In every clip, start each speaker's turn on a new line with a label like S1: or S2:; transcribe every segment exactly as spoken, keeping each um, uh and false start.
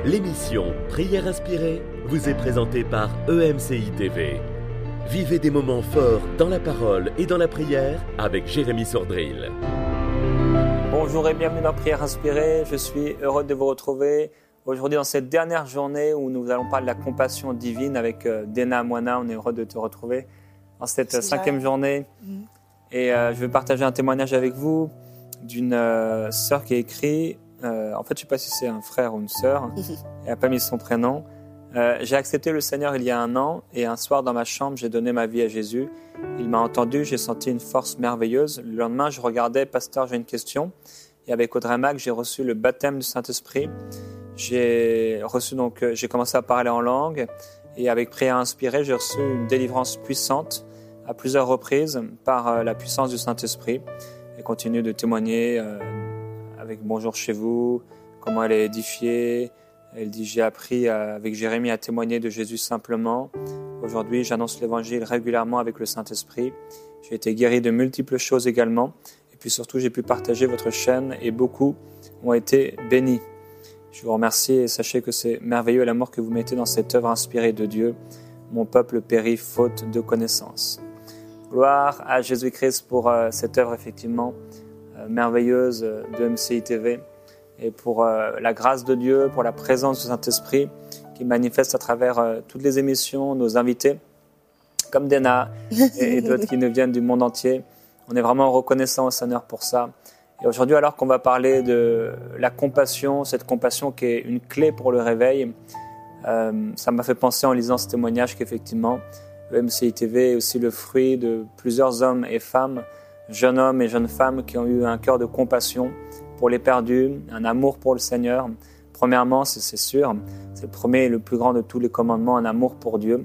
S1: L'émission Prière inspirée vous est présentée par E M C I T V. Vivez des moments forts dans la parole et dans la prière avec Jérémy Sordrill.
S2: Bonjour et bienvenue dans Prière inspirée. Je suis heureux de vous retrouver aujourd'hui dans cette dernière journée où nous allons parler de la compassion divine avec Dena Moana. On est heureux de te retrouver dans cette C'est cinquième vrai. journée. Mmh. Et euh, je vais partager un témoignage avec vous d'une euh, sœur qui a écrit. Euh, en fait, je ne sais pas si c'est un frère ou une sœur. Elle n'a pas mis son prénom. Euh, j'ai accepté le Seigneur il y a un an et un soir dans ma chambre, j'ai donné ma vie à Jésus. Il m'a entendu, j'ai senti une force merveilleuse. Le lendemain, je regardais, pasteur, j'ai une question. Et avec Audrey Mac, j'ai reçu le baptême du Saint-Esprit. J'ai reçu donc, j'ai commencé à parler en langue et avec prière inspirée, j'ai reçu une délivrance puissante à plusieurs reprises par la puissance du Saint-Esprit. Elle continue de témoigner euh, avec Bonjour chez vous, comment elle est édifiée. Elle dit, j'ai appris euh, avec Jérémy à témoigner de Jésus simplement. Aujourd'hui, j'annonce l'évangile régulièrement avec le Saint-Esprit. J'ai été guéri de multiples choses également. Et puis surtout, j'ai pu partager votre chaîne et beaucoup ont été bénis. Je vous remercie et sachez que c'est merveilleux l'amour que vous mettez dans cette œuvre inspirée de Dieu. Mon peuple périt faute de connaissance. Gloire à Jésus-Christ pour euh, cette œuvre effectivement euh, merveilleuse de E M C I T V et pour euh, la grâce de Dieu, pour la présence du Saint-Esprit qui manifeste à travers euh, toutes les émissions, nos invités, comme Dena et, et d'autres qui nous viennent du monde entier. On est vraiment reconnaissant au Seigneur pour ça. Et aujourd'hui, alors qu'on va parler de la compassion, cette compassion qui est une clé pour le réveil, euh, ça m'a fait penser en lisant ce témoignage qu'effectivement, E M C I T V est aussi le fruit de plusieurs hommes et femmes, jeunes hommes et jeunes femmes qui ont eu un cœur de compassion pour les perdus, un amour pour le Seigneur. Premièrement, c'est, c'est sûr, c'est le premier et le plus grand de tous les commandements, un amour pour Dieu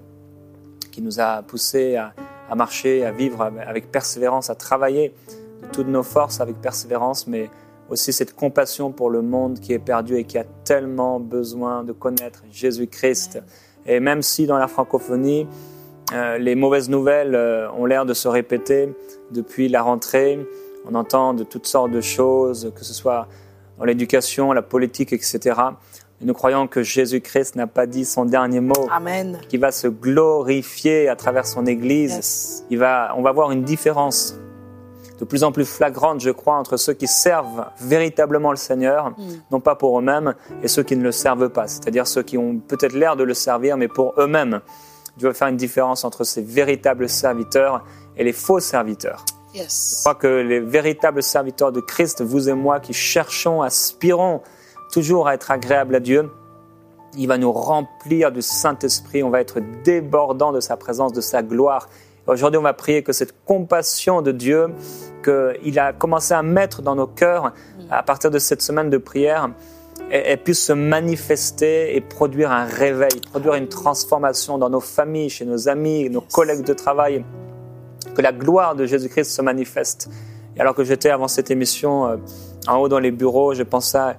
S2: qui nous a poussés à, à marcher, à vivre avec persévérance, à travailler de toutes nos forces avec persévérance, mais aussi cette compassion pour le monde qui est perdu et qui a tellement besoin de connaître Jésus-Christ. Et même si dans la francophonie, Euh, les mauvaises nouvelles euh, ont l'air de se répéter depuis la rentrée. On entend de toutes sortes de choses, que ce soit dans l'éducation, la politique, et cetera. Et nous croyons que Jésus-Christ n'a pas dit son dernier mot.
S3: Amen.
S2: Qu'il va se glorifier à travers son Église.
S3: Yes.
S2: Il va, on va voir une différence de plus en plus flagrante, je crois, entre ceux qui servent véritablement le Seigneur, mm. non pas pour eux-mêmes, et ceux qui ne le servent pas. C'est-à-dire ceux qui ont peut-être l'air de le servir, mais pour eux-mêmes. Dieu va faire une différence entre ces véritables serviteurs et les faux serviteurs.
S3: Yes.
S2: Je crois que les véritables serviteurs de Christ, vous et moi, qui cherchons, aspirons toujours à être agréables à Dieu, il va nous remplir du Saint-Esprit, on va être débordant de sa présence, de sa gloire. Et aujourd'hui, on va prier que cette compassion de Dieu, qu'il a commencé à mettre dans nos cœurs à partir de cette semaine de prière, et puisse se manifester et produire un réveil, produire une transformation dans nos familles, chez nos amis, nos collègues de travail, que la gloire de Jésus-Christ se manifeste. Et alors que j'étais avant cette émission euh, en haut dans les bureaux, je pensais à,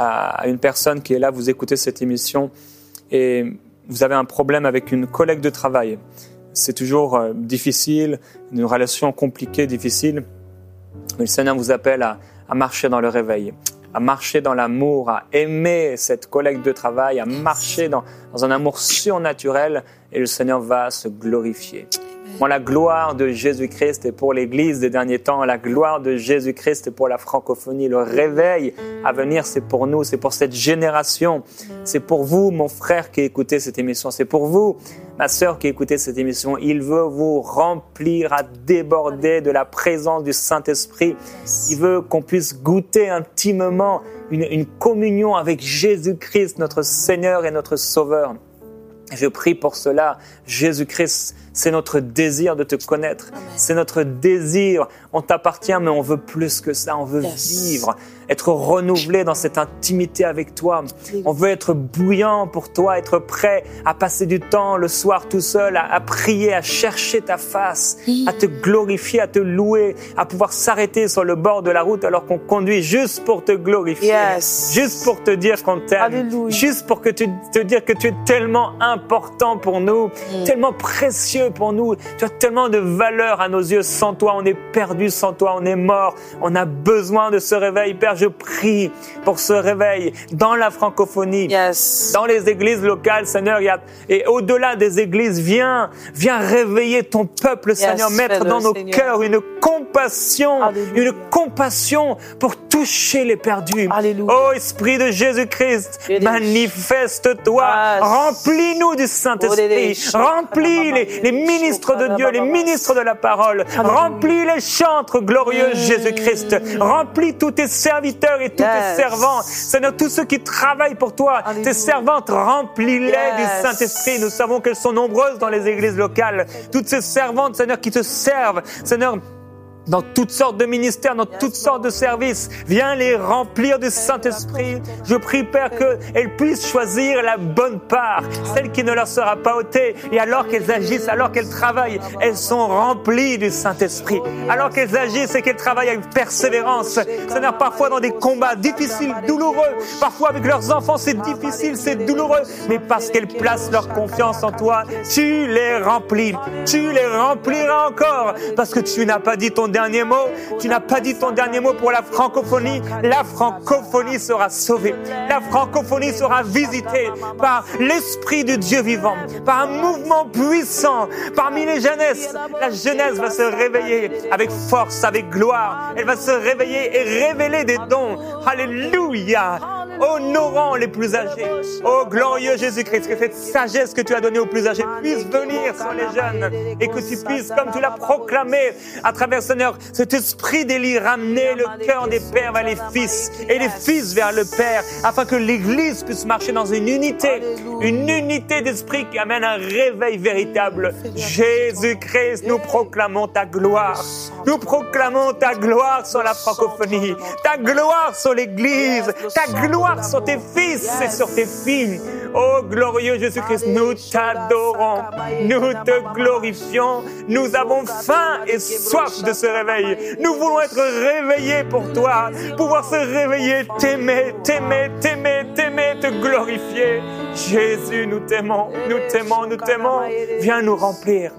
S2: à une personne qui est là, vous écoutez cette émission et vous avez un problème avec une collègue de travail. C'est toujours euh, difficile, une relation compliquée, difficile, mais le Seigneur vous appelle à, à marcher dans le réveil, à marcher dans l'amour, à aimer cette collègue de travail, à marcher dans, dans un amour surnaturel et le Seigneur va se glorifier. Moi, la gloire de Jésus-Christ est pour l'Église des derniers temps, la gloire de Jésus-Christ est pour la francophonie. Le réveil à venir, c'est pour nous, c'est pour cette génération. C'est pour vous, mon frère qui écoutez cette émission, c'est pour vous, ma sœur qui écoutez cette émission. Il veut vous remplir à déborder de la présence du Saint-Esprit. Il veut qu'on puisse goûter intimement une, une communion avec Jésus-Christ, notre Seigneur et notre Sauveur. Je prie pour cela. Jésus-Christ, c'est notre désir de te connaître. Amen. C'est notre désir. On t'appartient, mais on veut plus que ça. On veut yes. vivre, être renouvelé dans cette intimité avec toi. On veut être bouillant pour toi, être prêt à passer du temps le soir tout seul, à, à prier, à chercher ta face, à te glorifier, à te louer, à pouvoir s'arrêter sur le bord de la route alors qu'on conduit juste pour te glorifier,
S3: yes.
S2: juste pour te dire qu'on t'aime,
S3: Alléluia.
S2: Juste pour que tu, te dire que tu es tellement important pour nous, mm. tellement précieux pour nous. Tu as tellement de valeur à nos yeux. Sans toi, on est perdu. Sans toi, on est mort. On a besoin de ce réveil. Père, Seigneur, je prie pour ce réveil dans la francophonie,
S3: Yes.
S2: dans les églises locales, Seigneur, il y a, et au-delà des églises, viens, viens réveiller ton peuple,
S3: Yes,
S2: Seigneur, mettre
S3: fais-le,
S2: dans nos
S3: Seigneur.
S2: cœurs une compassion,
S3: Alléluia.
S2: une compassion pour toucher les perdus.
S3: Alléluia.
S2: Oh, Esprit de Jésus-Christ,
S3: Yes.
S2: manifeste-toi,
S3: Yes.
S2: remplis-nous du Saint-Esprit,
S3: Oh,
S2: remplis les, les ministres de Dieu, les ministres de la parole, remplis les chantres glorieux, Jésus-Christ, remplis tous tes serviteurs et tous
S3: Yes.
S2: tes servants, Seigneur, tous ceux qui travaillent pour toi,
S3: Alléluia.
S2: tes servantes, remplis-les
S3: Yes.
S2: du Saint-Esprit. Nous savons qu'elles sont nombreuses dans les églises locales. Toutes ces servantes, Seigneur, qui te servent, Seigneur, dans toutes sortes de ministères, dans toutes sortes de services. Viens les remplir du Saint-Esprit. Je prie, Père, qu'elles puissent choisir la bonne part, celle qui ne leur sera pas ôtée. Et alors qu'elles agissent, alors qu'elles travaillent, elles sont remplies du Saint-Esprit. Alors qu'elles agissent et qu'elles travaillent avec persévérance. Seigneur, parfois dans des combats difficiles, douloureux, parfois avec leurs enfants, c'est difficile, c'est douloureux, mais parce qu'elles placent leur confiance en toi, tu les remplis. Tu les rempliras encore, parce que tu n'as pas dit ton dernier mot, tu n'as pas dit ton dernier mot pour la francophonie. La francophonie sera sauvée. La francophonie sera visitée par l'Esprit de Dieu vivant, par un mouvement puissant parmi les jeunesses. La jeunesse va se réveiller avec force, avec gloire. Elle va se réveiller et révéler des dons. Alléluia! Honorant les plus âgés. Oh glorieux Jésus-Christ, que cette sagesse que tu as donnée aux plus âgés puisse venir sur les jeunes et que tu puisses, comme tu l'as proclamé à travers, Seigneur, cet esprit d'Élie, ramener le cœur des pères vers les fils et les fils vers le Père, afin que l'Église puisse marcher dans une unité, une unité d'esprit qui amène un réveil véritable. Jésus-Christ, nous proclamons ta gloire. Nous proclamons ta gloire sur la francophonie, ta gloire sur l'Église, ta gloire sur tes fils et sur tes filles. Oh glorieux Jésus-Christ, nous t'adorons, nous te glorifions, nous avons faim et soif de ce réveil. Nous voulons être réveillés pour toi, pouvoir se réveiller, t'aimer, t'aimer, t'aimer, t'aimer, te glorifier. Jésus, nous t'aimons, nous t'aimons, nous t'aimons. Viens nous remplir,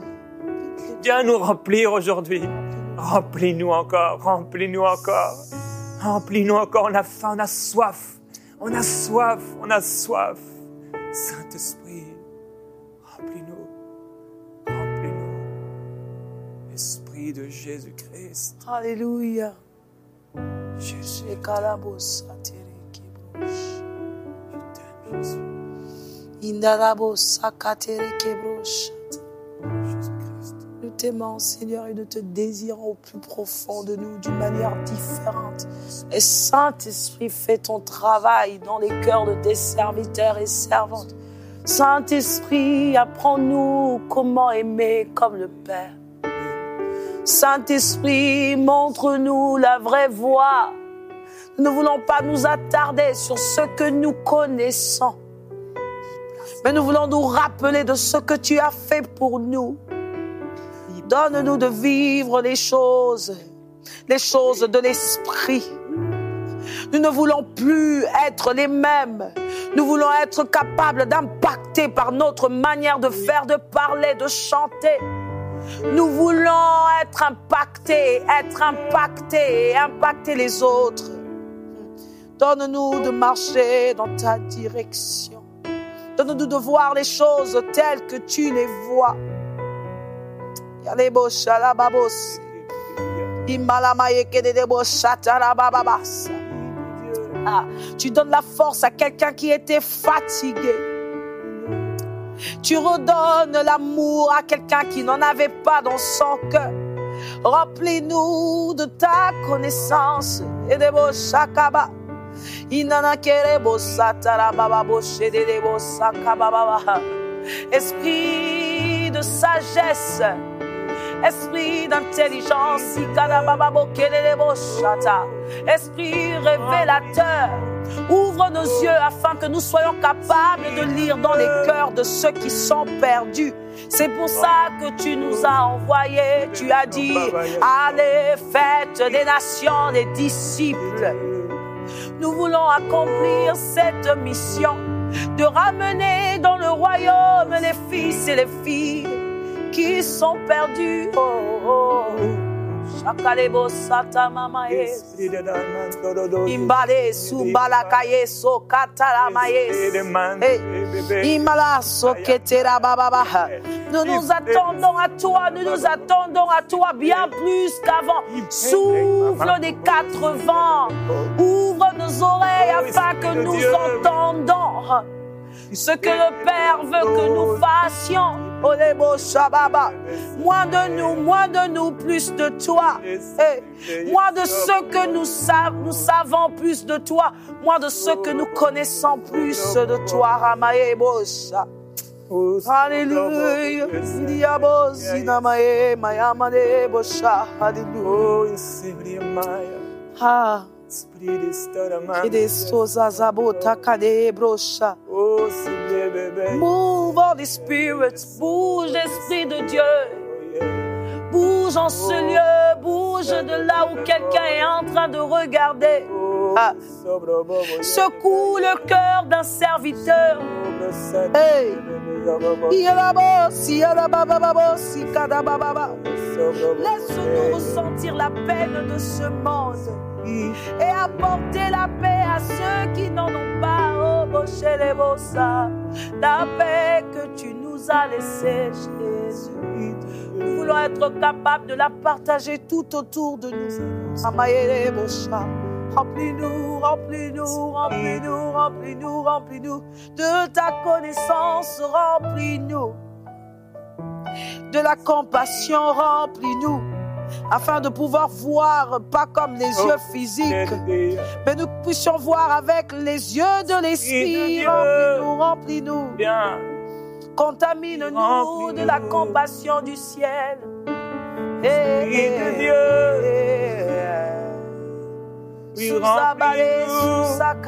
S2: viens nous remplir aujourd'hui. Remplis-nous encore, remplis-nous encore, remplis-nous encore. On a faim, on a soif, on a soif, on a soif. Saint-Esprit, remplis-nous, remplis-nous. Esprit de Jésus-Christ.
S3: Alléluia.
S2: Jésus,
S3: Je
S2: je t'aime, Jésus. Jésus-Christ.
S3: Nous t'aimons, Seigneur, et nous te désirons au plus profond de nous d'une manière différente. Et Saint-Esprit, fais ton travail dans les cœurs de tes serviteurs et servantes. Saint-Esprit, apprends-nous comment aimer comme le Père. Saint-Esprit, montre-nous la vraie voie. Nous ne voulons pas nous attarder sur ce que nous connaissons, mais nous voulons nous rappeler de ce que tu as fait pour nous. Donne-nous de vivre les choses, les choses de l'esprit. Nous ne voulons plus être les mêmes. Nous voulons être capables d'impacter par notre manière de faire, de parler, de chanter. Nous voulons être impactés, être impactés et impacter les autres. Donne-nous de marcher dans ta direction. Donne-nous de voir les choses telles que tu les vois. Ah, tu donnes la force à quelqu'un qui était fatigué. Tu redonnes l'amour à quelqu'un qui n'en avait pas dans son cœur. Remplis-nous de ta connaissance et de vos chakaba. Esprit de sagesse, esprit d'intelligence, esprit révélateur, ouvre nos yeux afin que nous soyons capables de lire dans les cœurs de ceux qui sont perdus. C'est pour ça que tu nous as envoyés. Tu as dit, allez, faites des nations des disciples. Nous voulons accomplir cette mission de ramener dans le royaume les fils et les filles qui sont perdus. Oh, oh. Shakalebo sata mama yes.
S2: Esprit de Damandoro.
S3: Imbale sumbala kaye so katala mayes. Imala so ketera baba. Nous nous attendons à toi, nous nous attendons à toi bien plus qu'avant. Souffle des quatre vents, ouvre nos oreilles afin que nous entendons ce que le Père veut que nous fassions. Olebo Shababa. Moins de nous, moins de nous, plus de toi. Hey. Moins de ce que nous, sa- nous savons, plus de toi. Moins de ce que nous connaissons, plus de toi. Ramaye Bosha. Alléluia. Diabosi namae mayamane Bosha. Alléluia. Ah. Et des sozazabota kade brosha. Move all the spirits, bouge l'esprit de Dieu. Bouge en ce lieu, bouge de là où quelqu'un est en train de regarder. Ah. Secoue le cœur d'un serviteur. Hey. Laisse-nous ressentir la peine de ce monde et apporter la paix à ceux qui n'en ont pas. Oh, Boshelemosa, la paix que tu nous as laissée, Jésus. Nous voulons être capables de la partager tout autour de nous. Amayele Bosha. Remplis-nous, remplis-nous, remplis-nous, remplis-nous, remplis-nous de ta connaissance, remplis-nous de la compassion, remplis-nous afin de pouvoir voir, pas comme les yeux physiques, mais nous puissions voir avec les yeux de l'esprit. Remplis-nous, remplis-nous. Contamine-nous de la compassion du ciel. Esprit de Dieu. Oui, remplis-nous.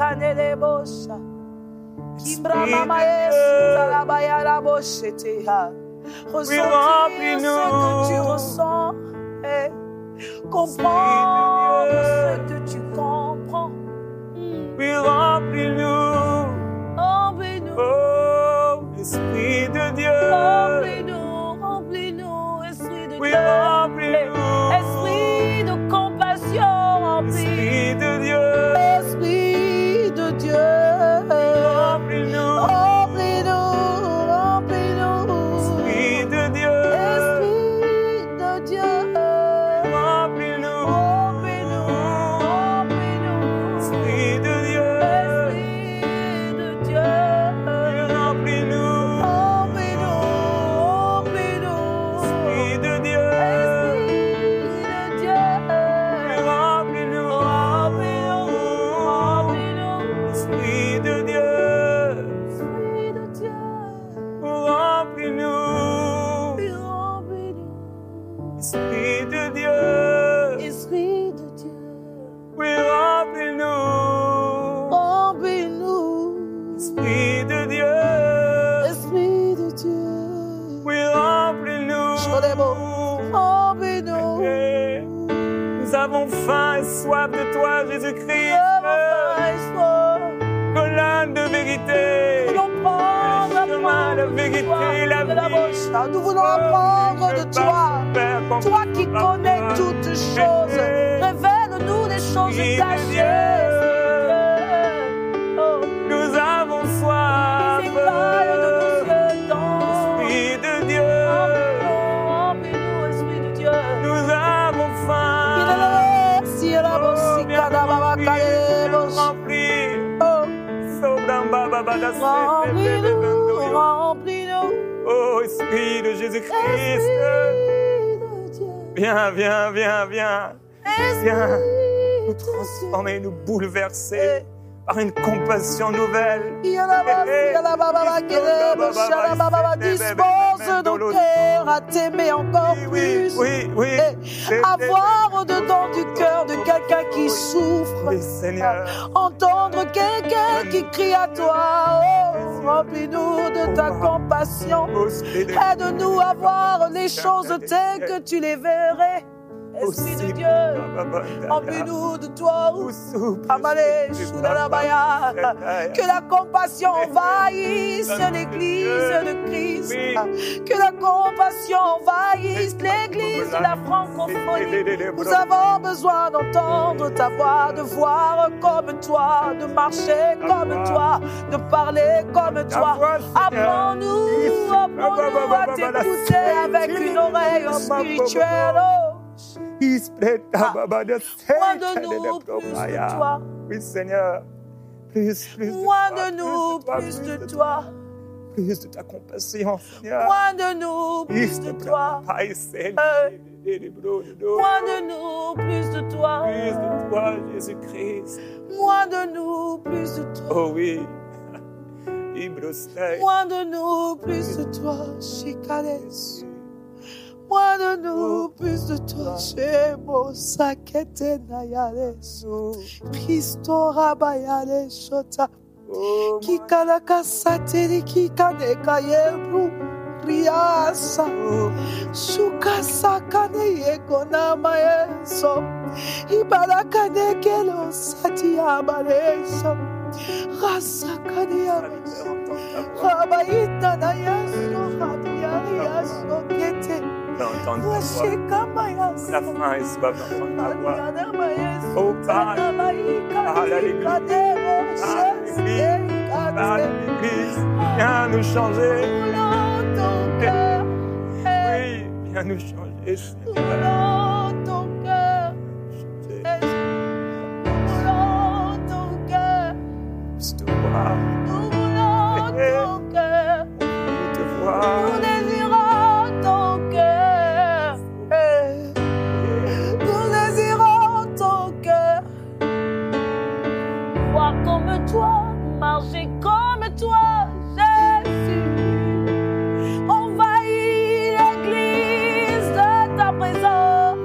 S3: Ressens ce que tu ressens. Et comprends ce que tu comprends. Oui, remplis-nous. Remplis-nous. Oh, Esprit de Dieu. Remplis-nous, remplis-nous, Esprit de Dieu. Oui, remplis-nous. Esprit de compassion. Esprit de Dieu, Esprit de Dieu, remplis-nous, remplis-nous, remplis-nous, Esprit de Dieu, Esprit de Dieu, remplis-nous, remplis-nous, remplis-nous, Esprit de Dieu, Esprit de Dieu, remplis-nous, remplis-nous, remplis-nous, Esprit de Dieu. Nous avons faim et soif de toi, Jésus-Christ. Colonne de vérité. Nous voulons prendre le chemin, la vérité, la vie. Nous voulons apprendre de toi. Toi qui connais toutes choses. Révèle-nous les choses cachées. Nous avons soif. Esprit de Dieu. Nous avons faim. Remplis-nous, remplis-nous. Oh, Esprit de Jésus-Christ. Viens, viens, viens, viens. Viens nous transformer, nous bouleverser par une compassion nouvelle. Dispose nos cœurs à t'aimer encore plus. Oui, oui, oui. Avoir au-dedans du cœur de quelqu'un qui souffre. Oui, Seigneur. Entendre quelqu'un qui crie à toi. Oh, remplis-nous de ta compassion. Aide-nous à voir les choses telles que tu les verrais. Esprit de Dieu, remplis-nous de toi. Amale, Shudalabaya. Que la compassion envahisse l'église de Christ. Que la compassion envahisse l'église de la francophonie. Nous avons besoin d'entendre ta voix, de voir comme toi, de marcher comme toi, de parler comme toi. Apprends-nous, apprends-nous à t'écouter avec une oreille spirituelle. Ah, moins de nous, plus de toi.
S2: Oui, Seigneur. Plus, plus
S3: moins de nous, plus de toi.
S2: Plus de ta compassion, Seigneur.
S3: Moins de nous, plus de toi.
S2: Moins
S3: de nous, plus de toi.
S2: Plus de toi, Jésus-Christ.
S3: Moins de nous, plus de toi.
S2: Oh oui.
S3: Moins de nous, plus de toi. Chicales. Moins de nous, plus de toi. Shemo sakete nayales. Christo rabayale shota. Kikalaka sateri kikane kayebru. Riasa. Shukasa kane yekona maeso. Ibarakane kelo satia baleso. Rasa kane yabeso. Rabaita nayaso. Rabiyaso kete.
S2: D'entendre ta voix. La fin est soif d'entendre ta voix. Oh, parle. Parle à l'église. Parle à l'église. Parle à l'église. Viens nous changer. Oui, viens nous changer, Seigneur.
S3: Ton cœur. Ton cœur.
S2: Je te vois.
S3: Nous voulons ton cœur.
S2: Je te vois.
S3: Nous désirons ton cœur. Nous désirons ton cœur. Voir comme toi, marcher comme toi, Jésus. Envahis l'église de ta présence.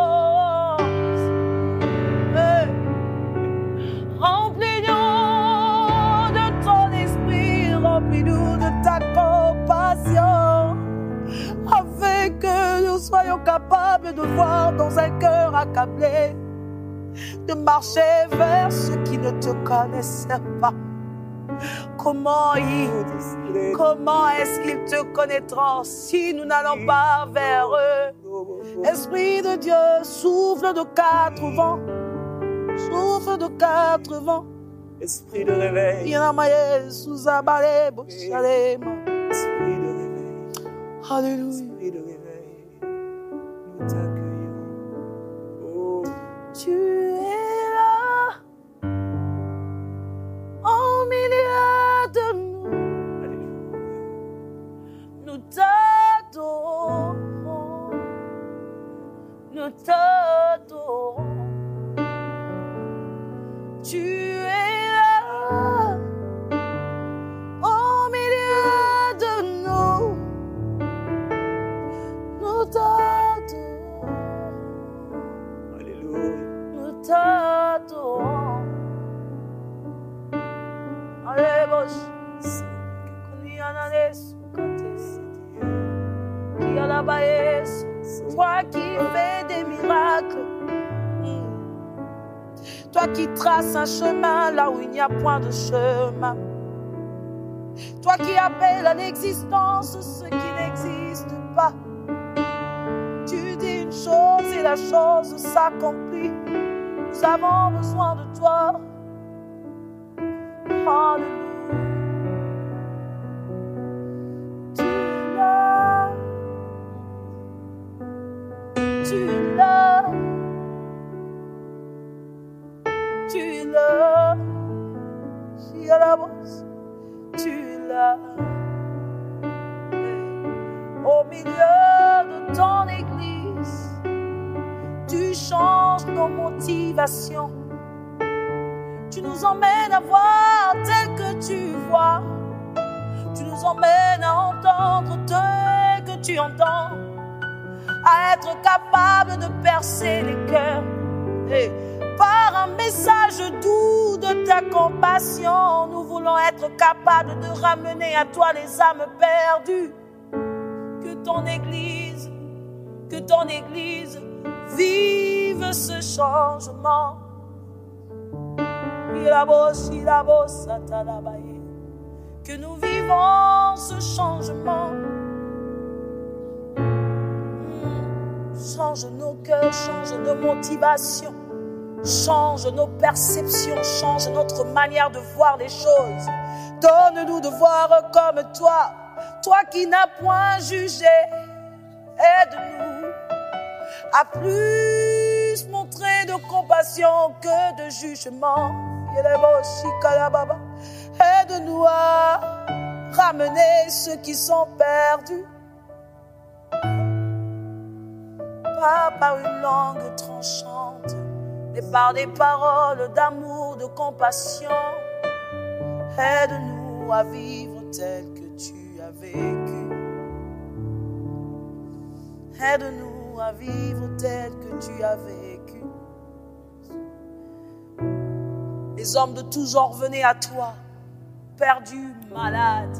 S3: Hey. Remplis-nous de ton esprit, remplis-nous de ta compassion, afin que nous soyons capables de voir dans un cœur accablé, de marcher vers ceux qui ne te connaissaient pas. Comment ils, comment est-ce qu'ils te connaîtront si nous n'allons pas vers eux? Esprit de Dieu, souffle de quatre vents, souffle de quatre vents.
S2: Esprit de réveil.
S3: Esprit
S2: de réveil.
S3: Alléluia.
S2: Esprit de réveil. Nous t'accueillons. Oh.
S3: Tu es là, au milieu de nous.
S2: Alléluia.
S3: Nous t'adorons, nous t'adorons. Tu es là, au milieu de nous. Nous t'adorons,
S2: Alléluia.
S3: nous t'adorons. Allez, boche. Toi qui fais des miracles, toi qui traces un chemin là où il n'y a point de chemin, toi qui appelles à l'existence ce qui n'existe pas, tu dis une chose et la chose s'accomplit. Nous avons besoin de toi. Alléluia. Tu es là, tu es là, tu es là, tu es là, tu es là. Au milieu de ton église, tu changes nos motivations. Tu nous emmènes à voir tel que tu vois. Tu nous emmènes à entendre tel que tu entends. À être capable de percer les cœurs. Et par un message doux de ta compassion, nous voulons être capables de ramener à toi les âmes perdues. Que ton Église, que ton Église vive ce changement. Que nous vivons ce changement. Change nos cœurs, change nos motivations, change nos perceptions, change notre manière de voir les choses. Donne-nous de voir comme toi, toi qui n'as point jugé. Aide-nous à plus montrer de compassion que de jugement. Aide-nous à ramener ceux qui sont perdus. Pas par une langue tranchante, mais par des paroles d'amour, de compassion. Aide-nous à vivre tel que tu as vécu. Aide-nous à vivre tel que tu as vécu. Les hommes de tous genres venaient à toi, perdus, malades,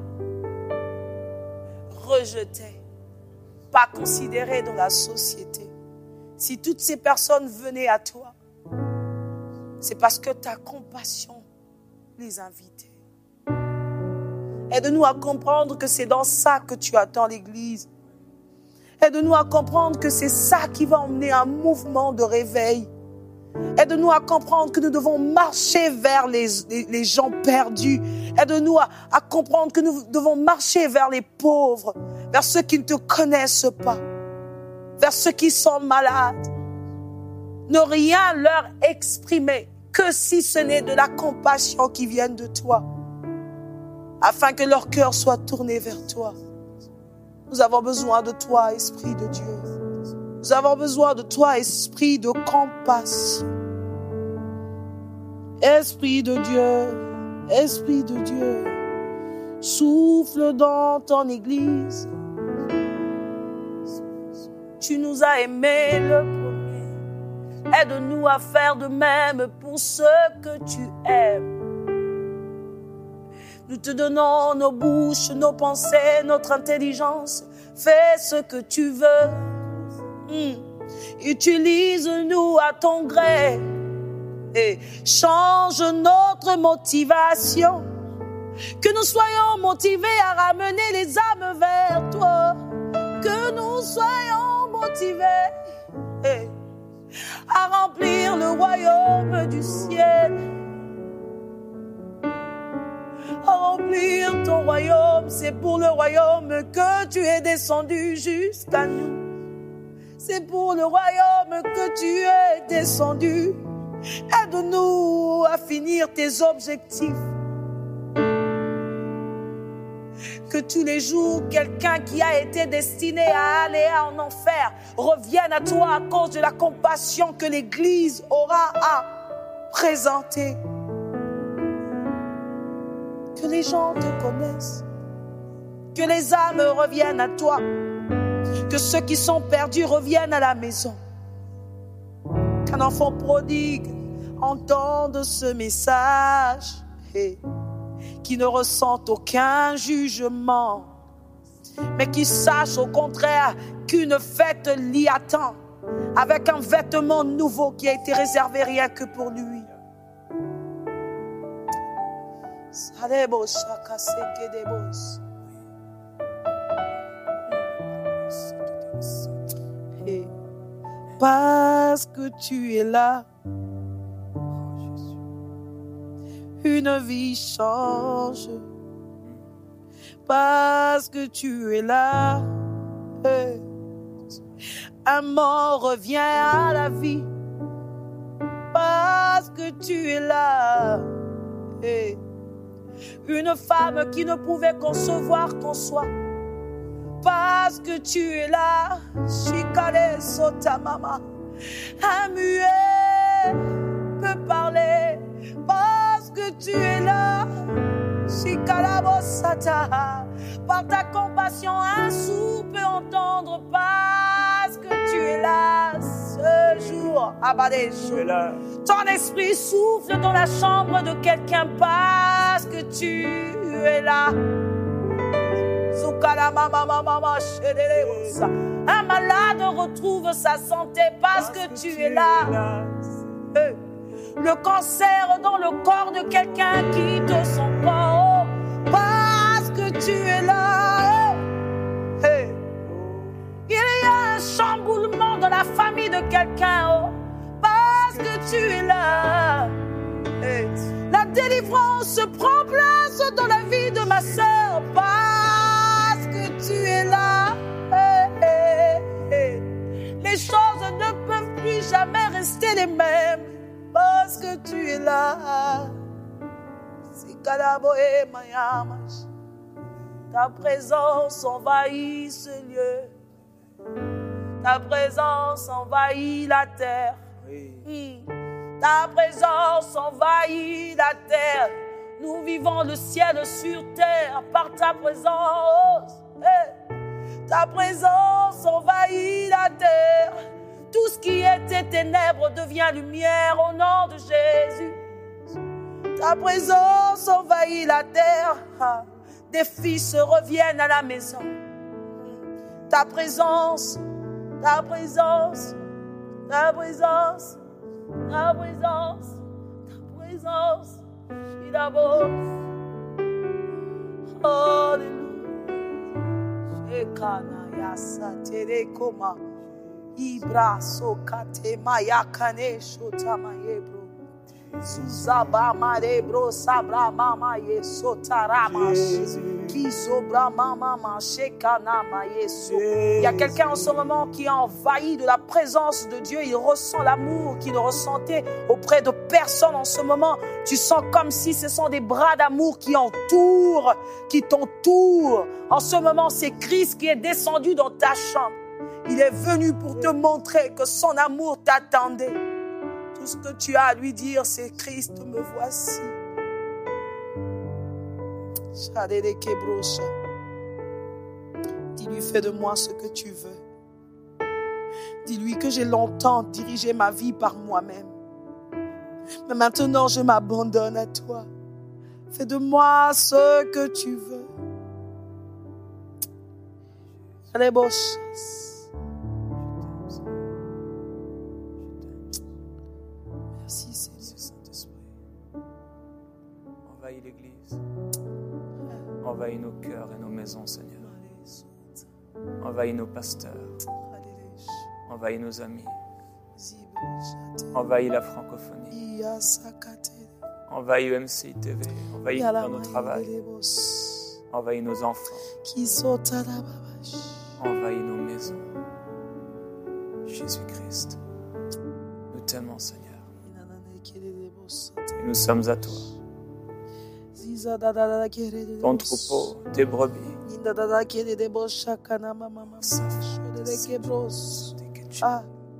S3: rejetés, pas considérés dans la société. Si toutes ces personnes venaient à toi, c'est parce que ta compassion les invitait. Aide-nous à comprendre que c'est dans ça que tu attends l'Église. Aide-nous à comprendre que c'est ça qui va emmener un mouvement de réveil. Aide-nous à comprendre que nous devons marcher vers les, les, les gens perdus. Aide-nous à, à comprendre que nous devons marcher vers les pauvres, vers ceux qui ne te connaissent pas, vers ceux qui sont malades. Ne rien leur exprimer que si ce n'est de la compassion qui vient de toi, afin que leur cœur soit tourné vers toi. Nous avons besoin de toi, Esprit de Dieu. Nous avons besoin de toi, Esprit de compassion. Esprit de Dieu, Esprit de Dieu, souffle dans ton Église. Tu nous as aimés le premier. Aide-nous à faire de même pour ceux que tu aimes. Nous te donnons nos bouches, nos pensées, notre intelligence. Fais ce que tu veux. Mmh. Utilise-nous à ton gré et change notre motivation. Que nous soyons motivés à ramener les âmes vers toi. Que nous soyons motivés et à remplir le royaume du ciel. À remplir ton royaume, c'est pour le royaume que tu es descendu jusqu'à nous. C'est pour le royaume que tu es descendu. Aide-nous à finir tes objectifs. Que tous les jours, quelqu'un qui a été destiné à aller en enfer revienne à toi à cause de la compassion que l'Église aura à présenter. Que les gens te connaissent. Que les âmes reviennent à toi. Que ceux qui sont perdus reviennent à la maison. Qu'un enfant prodigue entende ce message et qui ne ressente aucun jugement, mais qui sache au contraire qu'une fête l'y attend, avec un vêtement nouveau qui a été réservé rien que pour lui. Et parce que tu es là, une vie change. Parce que tu es là, un mort revient à la vie. Parce que tu es là, une femme qui ne pouvait concevoir qu'on soit. Parce que tu es là, Shikale Sota Mama, un muet peut parler. Parce que tu es là, Shikalabo Sata, par ta compassion, un sourd peut entendre. Parce que tu es là, ce jour, Abadeshu, ton esprit souffle dans la chambre de quelqu'un. Parce que tu es là. Un malade retrouve sa santé parce que tu es là. Hey. Le cancer dans le corps de quelqu'un quitte son corps parce que tu es là. Hey. Il y a un chamboulement dans la famille de quelqu'un oh, parce que tu es là. Hey. La délivrance prend place dans la vie de ma sœur parce que tu es là. Hey, hey, hey. Les choses ne peuvent plus jamais rester les mêmes parce que tu es là. Ta présence envahit ce lieu. Ta présence envahit la terre. Oui. Ta présence envahit la terre. Nous vivons le ciel sur terre par ta présence. Hey. Ta présence envahit la terre. Tout ce qui était ténèbres devient lumière au nom de Jésus. Ta présence envahit la terre. Des fils reviennent à la maison. Ta présence, ta présence, ta présence, ta présence, ta présence. Il a beau. Alléluia. Ekana yasa terekoma. Ibra sokate mayakane shota mayebro. Suzaba marebro sabra mama ye sotarama. Kisobra mama shekana mayeso. Il y a quelqu'un en ce moment qui est envahi de la présence de Dieu. Il ressent l'amour qu'il ne ressentait auprès de personne en ce moment. Tu sens comme si ce sont des bras d'amour qui entourent, qui t'entourent. En ce moment, c'est Christ qui est descendu dans ta chambre. Il est venu pour te montrer que son amour t'attendait. Tout ce que tu as à lui dire, c'est Christ, me voici. Dis-lui, fais de moi ce que tu veux. Dis-lui que j'ai longtemps dirigé ma vie par moi-même. Mais maintenant, je m'abandonne à toi. Fais de moi ce que tu veux. Les beaux choses. Merci Seigneur Saint-Esprit.
S2: Envahis l'Église. Envahis nos cœurs et nos maisons, Seigneur. Envahis nos pasteurs. Envahis nos amis. Envahis la francophonie. Envahis E M C I T V. Envahis dans nos travails. Envahis nos enfants. Envahis nos maisons. Jésus-Christ. Nous t'aimons, Seigneur. Et nous sommes à toi. Ton troupeau, tes brebis.
S3: Ah.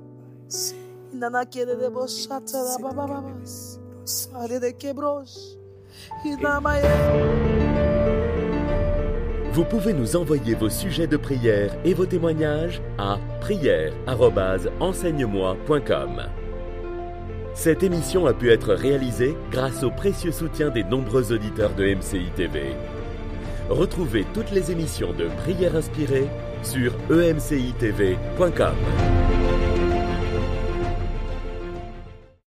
S1: Vous pouvez nous envoyer vos sujets de prière et vos témoignages à prière arobase enseigne moi point com. Cette émission a pu être réalisée grâce au précieux soutien des nombreux auditeurs de M C I T V. Retrouvez toutes les émissions de Prière Inspirée sur e m c i t v point com.